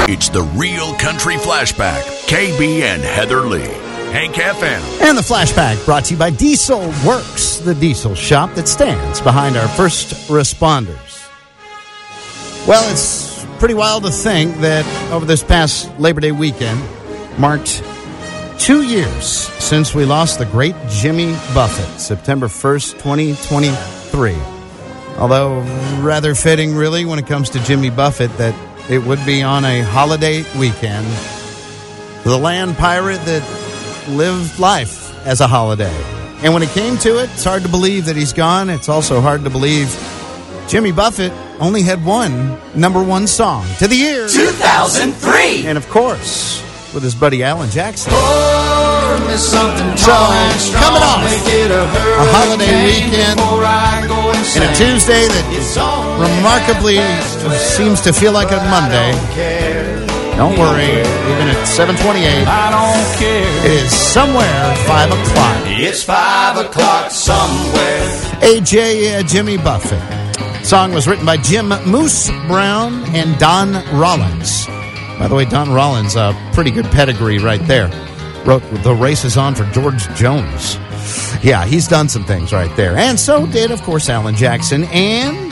It's the Real Country Flashback. KB and Heather Lee. Hank FM. And the Flashback brought to you by Diesel Works, the diesel shop that stands behind our first responders. Well, it's pretty wild to think that over this past Labor Day weekend marked 2 years since we lost the great Jimmy Buffett, September 1st, 2023. Although rather fitting, really, when it comes to Jimmy Buffett, that it would be on a holiday weekend. The land pirate that lived life as a holiday. And when it came to it, it's hard to believe that he's gone. It's also hard to believe Jimmy Buffett only had one number one song to the year 2003. And of course, with his buddy Alan Jackson. So, coming off a holiday weekend and a Tuesday that remarkably seems to feel like a Monday. Don't worry, even at 7:28, I don't care. it is somewhere 5 o'clock. It's 5 o'clock somewhere. AJ Jimmy Buffett. Song was written by Jim Moose Brown and Don Rollins. By the way, Don Rollins, a pretty good pedigree right there. Wrote The Race Is On for George Jones. Yeah, he's done some things right there. And so did, of course, Alan Jackson. And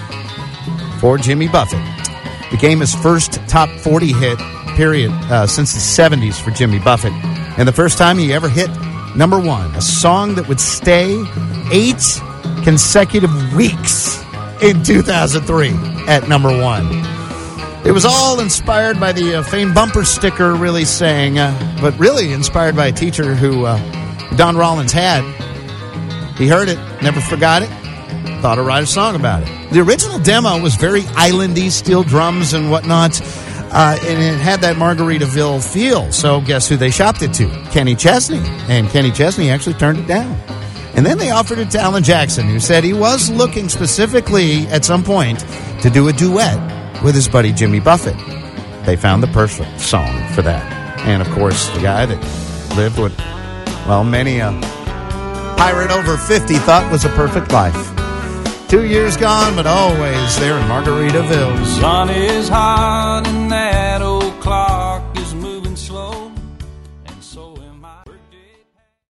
for Jimmy Buffett, became his first top 40 hit, period, since the 70s for Jimmy Buffett. And the first time he ever hit number one, a song that would stay 8 consecutive weeks in 2003 at number one. It was all inspired by the famed bumper sticker really saying, but really inspired by a teacher who Don Rollins had. He heard it, never forgot it, thought to write a song about it. The original demo was very islandy, steel drums and whatnot, and it had that Margaritaville feel. So guess who they shopped it to? Kenny Chesney. And Kenny Chesney actually turned it down. And then they offered it to Alan Jackson, who said he was looking specifically at some point to do a duet with his buddy Jimmy Buffett. They found the perfect song for that. And, of course, the guy that lived what, well, many a pirate over 50 thought was a perfect life. 2 years gone, but always there in Margaritaville. Sun is hot in that